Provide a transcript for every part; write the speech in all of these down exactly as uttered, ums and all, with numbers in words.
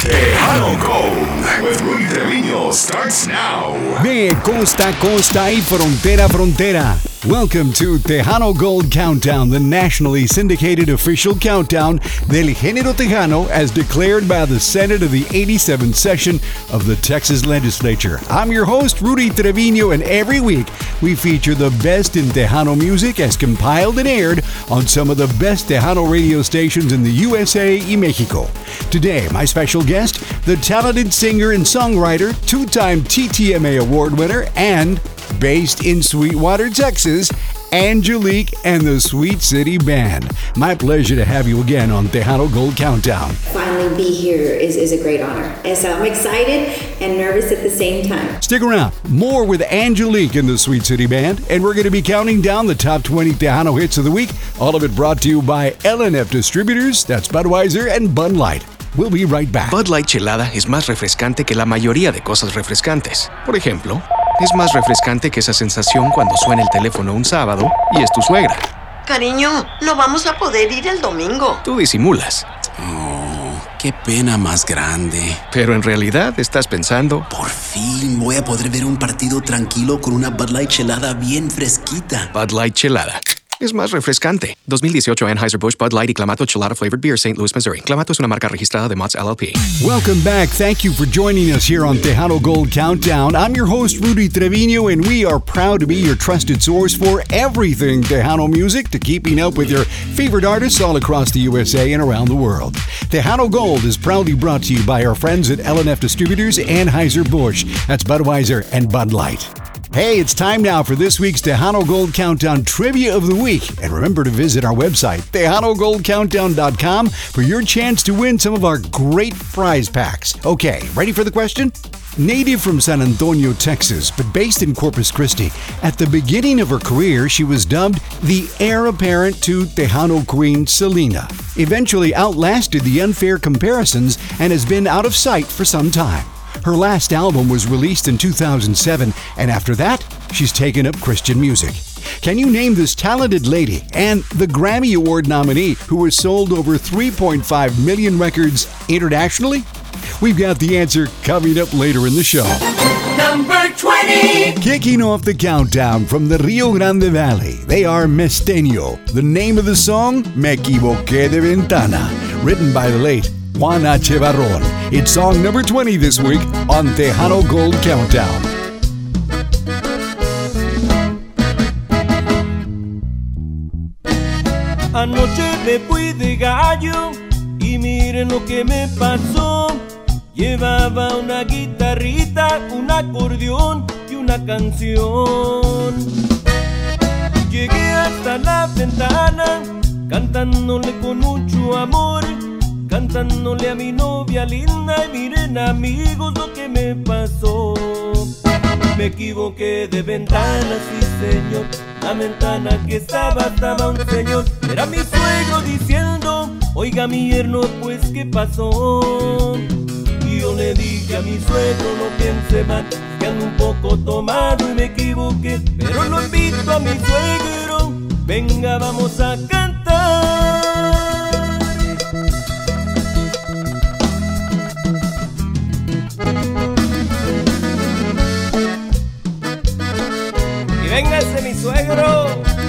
Tejano Gold with Rudy Trevino starts now. De costa a costa y frontera a frontera. Welcome to Tejano Gold Countdown, the nationally syndicated official countdown del género tejano as declared by the Senate of the eighty-seventh session of the Texas Legislature. I'm your host, Rudy Trevino, and every week we feature the best in Tejano music as compiled and aired on some of the best Tejano radio stations in the U S A y Mexico. Today, my special guest, the talented singer and songwriter, two-time T T M A award winner, and based in Sweetwater, Texas, Angelique and the Sweet City Band. My pleasure to have you again on Tejano Gold Countdown. Finally be here is, is a great honor. And so I'm excited and nervous at the same time. Stick around. More with Angelique and the Sweet City Band. And we're going to be counting down the top twenty Tejano hits of the week. All of it brought to you by L N F Distributors. That's Budweiser and Bud Light. We'll be right back. Bud Light Chelada es más refrescante que la mayoría de cosas refrescantes. Por ejemplo, es más refrescante que esa sensación cuando suena el teléfono un sábado y es tu suegra. Cariño, no vamos a poder ir el domingo. Tú disimulas. Oh, qué pena más grande. Pero en realidad estás pensando... Por fin voy a poder ver un partido tranquilo con una Bud Light Chelada bien fresquita. Bud Light Chelada es más refrescante. dos mil dieciocho Anheuser-Busch, Bud Light y Clamato Chelada Flavored Beer, Saint Louis, Missouri. Clamato es una marca registrada de Mott's L L P. Welcome back. Thank you for joining us here on Tejano Gold Countdown. I'm your host, Rudy Trevino, and we are proud to be your trusted source for everything Tejano music, to keeping up with your favorite artists all across the U S A and around the world. Tejano Gold is proudly brought to you by our friends at L N F Distributors, Anheuser-Busch. That's Budweiser and Bud Light. Hey, it's time now for this week's Tejano Gold Countdown Trivia of the Week. And remember to visit our website, tejano gold countdown dot com, for your chance to win some of our great prize packs. Okay, ready for the question? Native from San Antonio, Texas, but based in Corpus Christi, at the beginning of her career, she was dubbed the heir apparent to Tejano queen Selena. Eventually outlasted the unfair comparisons and has been out of sight for some time. Her last album was released in two thousand seven, and after that, she's taken up Christian music. Can you name this talented lady and the Grammy Award nominee who has sold over three point five million records internationally? We've got the answer coming up later in the show. Number twenty. Kicking off the countdown from the Rio Grande Valley, they are Mesteño. The name of the song, Me Equivoqué de Ventana, written by the late Juan H. Barron. It's song number twenty this week on Tejano Gold Countdown. Anoche me fui de gallo y miren lo que me pasó. Llevaba una guitarrita, un acordeón y una canción. Llegué hasta la ventana cantándole con mucho amor, cantándole a mi novia linda, y miren amigos lo que me pasó. Me equivoqué de ventana, sí señor. La ventana que estaba, estaba un señor. Era mi suegro diciendo, oiga mi yerno, pues ¿qué pasó? Y yo le dije a mi suegro, no piense mal, que ando un poco tomado y me equivoqué. Pero lo invito a mi suegro, venga vamos a cantar. Véngase mi suegro.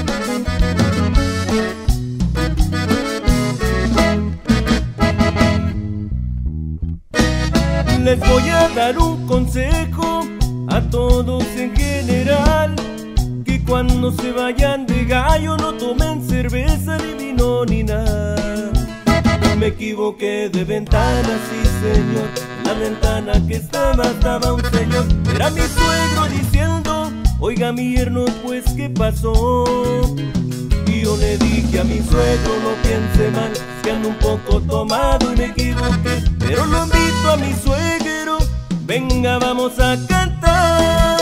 Les voy a dar un consejo a todos en general, que cuando se vayan de gallo no tomen cerveza ni vino ni nada. Me equivoqué de ventana, sí señor. La ventana que estaba, estaba un señor. Era mi suegro diciendo, oiga mi yerno, pues ¿qué pasó? Y yo le dije a mi suegro, no piense mal, que ando un poco tomado y me equivoqué. Pero lo invito a mi suegro, venga vamos a cantar.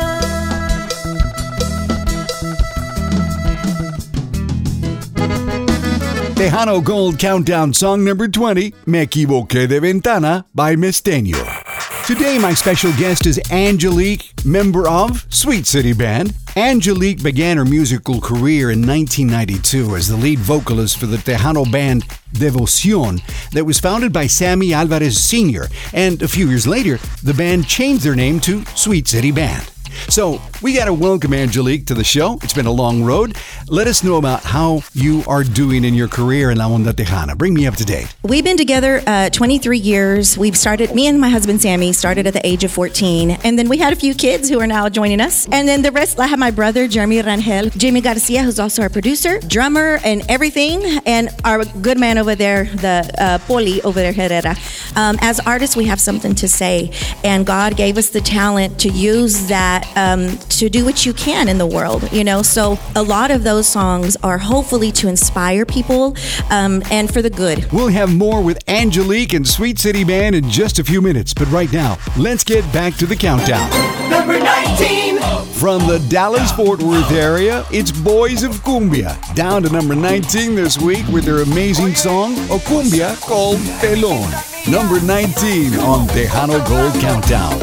Tejano Gold Countdown song number twenty, Me Equivoqué de Ventana by Mesteño. Today, my special guest is Angelique, member of Sweet City Band. Angelique began her musical career in nineteen ninety-two as the lead vocalist for the Tejano band Devoción that was founded by Sammy Alvarez Senior, and a few years later, the band changed their name to Sweet City Band. So, we got to welcome Angelique to the show. It's been a long road. Let us know about how you are doing in your career in La Onda Tejana. Bring me up to date. We've been together uh, twenty-three years. We've started, me and my husband Sammy started at the age of fourteen. And then we had a few kids who are now joining us. And then the rest, I have my brother, Jeremy Rangel, Jamie Garcia, who's also our producer, drummer, and everything. And our good man over there, the uh, Poli over there, Herrera. Um, as artists, we have something to say. And God gave us the talent to use that Um, to do what you can in the world, you know. So a lot of those songs are hopefully to inspire people um, and for the good. We'll have more with Angelique and Sweet City Band in just a few minutes, but right now, let's get back to the countdown. Number nineteen. From the Dallas-Fort Worth area, it's Boys of Cumbia, down to number nineteen this week with their amazing song, O Cumbia, called Pelón. Number nineteen on Tejano Gold Countdown.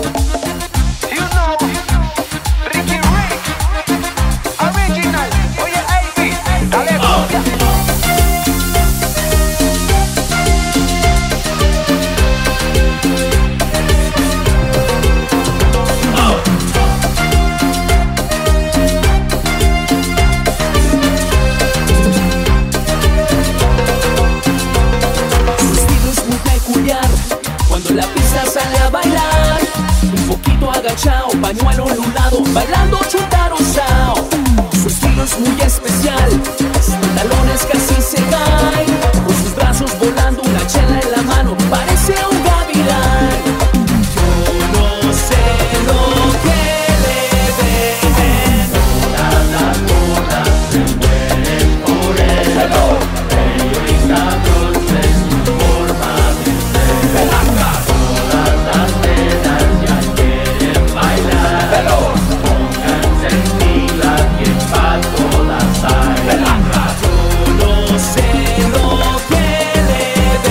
Pañuelo enludado, bailando chuntarosao. Su estilo es muy especial, sus pantalones casi se caen. Con sus brazos volando, una chela en la mano, parece un gavilán. Yo no sé lo que le ven. Todas las bolas se mueren por él. Bello y sabroso es su forma de ser. Todas las nenas ya quieren bailar. Pónganse en fila que pa' todas hay. Yo no sé lo que le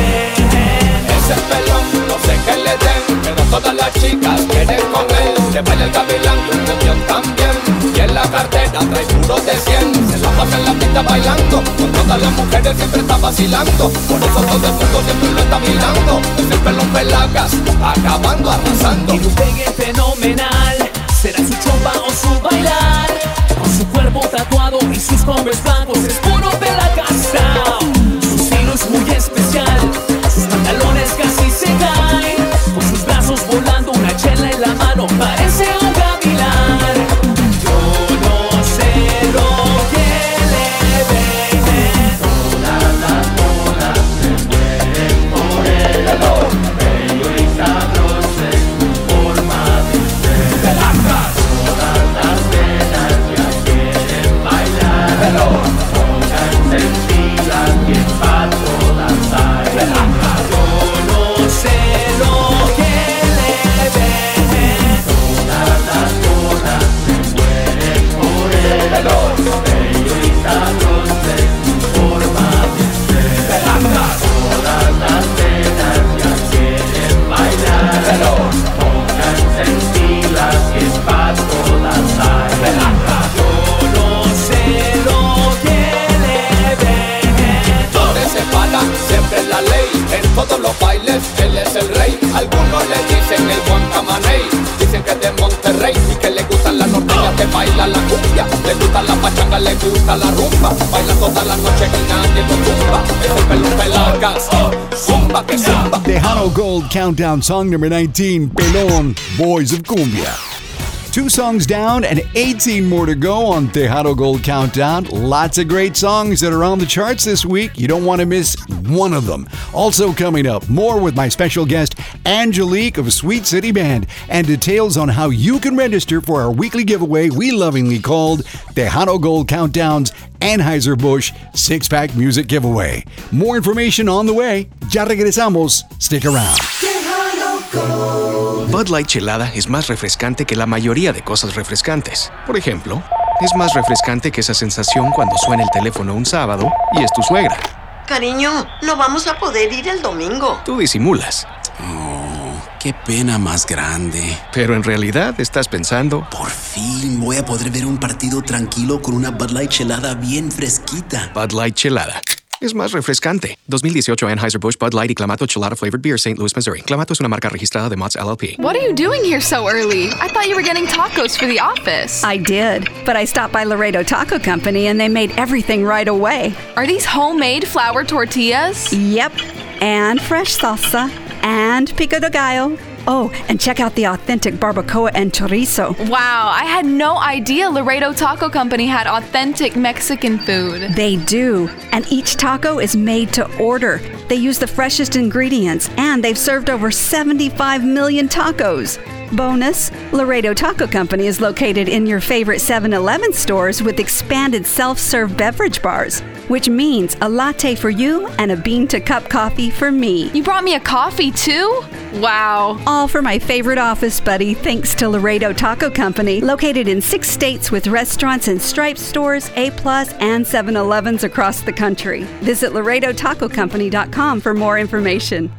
den. Ese pelón, no sé qué le den, pero todas las chicas quieren con él. Se baila el gavilán y un cumbión también. Y en la cartera trae puros de cien. Se la pasa en la pista bailando, con todas las mujeres siempre está vacilando. Por eso todo el mundo siempre lo está mirando. Es el pelón Pelagas, acabando, arrasando. Y un pegue fenomenal, será su chompa o su bailar. Con su cuerpo tatuado y sus Converse blancos es puro Pelagastao. Su estilo es muy especial, sus pantalones casi se caen. Con sus brazos volando, una chela en la mano, parece un gavilán. Yo no sé lo que le ven. Todas las bolas se mueren por él. Bello y sabroso es su forma de ser. Todas las nenas ya quieren bailar. Pónganse en fila que pa' todas hay. Yo no sé lo que le ven. Todas las bolas se mueren por él. Bello y sabroso es su forma de ser. Todas las nenas ya quieren bailar. Pónganse en fila que pa' todas hay. Yo no sé lo que le ven. Donde se para, siempre la ley. En todos los bailes, él es el rey. Algunos le dicen el Guancamaney. Dicen que es de Monterrey y que le gustan las norteñas que baila la cumbia. Le gusta la pachanga, le gusta la rumba. Baila toda la noche y nadie lo tumba. Es el pelón Pelagas, zumba que zumba. Tejano Gold Countdown song number nineteen, Pelón, Boys of Cumbia. Two songs down and eighteen more to go on Tejano Gold Countdown. Lots of great songs that are on the charts this week. You don't want to miss one of them. Also coming up, more with my special guest, Angelique of Sweet City Band, and details on how you can register for our weekly giveaway we lovingly called Tejano Gold Countdown's Anheuser-Busch six-pack music giveaway. More information on the way. Ya regresamos. Stick around. Bud Light Chelada es más refrescante que la mayoría de cosas refrescantes. Por ejemplo, es más refrescante que esa sensación cuando suena el teléfono un sábado y es tu suegra. Cariño, no vamos a poder ir el domingo. Tú disimulas. Qué pena más grande. Pero en realidad estás pensando... Por fin voy a poder ver un partido tranquilo con una Bud Light chelada bien fresquita. Bud Light Chelada. Es más refrescante. dos mil dieciocho Anheuser-Busch Bud Light y Clamato Chelada Flavored Beer, Saint Louis, Missouri. Clamato es una marca registrada de Mott's L L P. What are you doing here so early? I thought you were getting tacos for the office. I did, but I stopped by Laredo Taco Company and they made everything right away. Are these homemade flour tortillas? Yep, and fresh salsa, and pico de gallo. Oh, and check out the authentic barbacoa and chorizo. Wow, I had no idea Laredo Taco Company had authentic Mexican food. They do, and each taco is made to order. They use the freshest ingredients, and they've served over seventy-five million tacos. Bonus, Laredo Taco Company is located in your favorite seven eleven stores with expanded self-serve beverage bars, which means a latte for you and a bean-to-cup coffee for me. You brought me a coffee too? Wow. All for my favorite office buddy, thanks to Laredo Taco Company, located in six states with restaurants and Stripes stores, A plus, and seven elevens across the country. Visit Laredo Taco Company dot com for more information.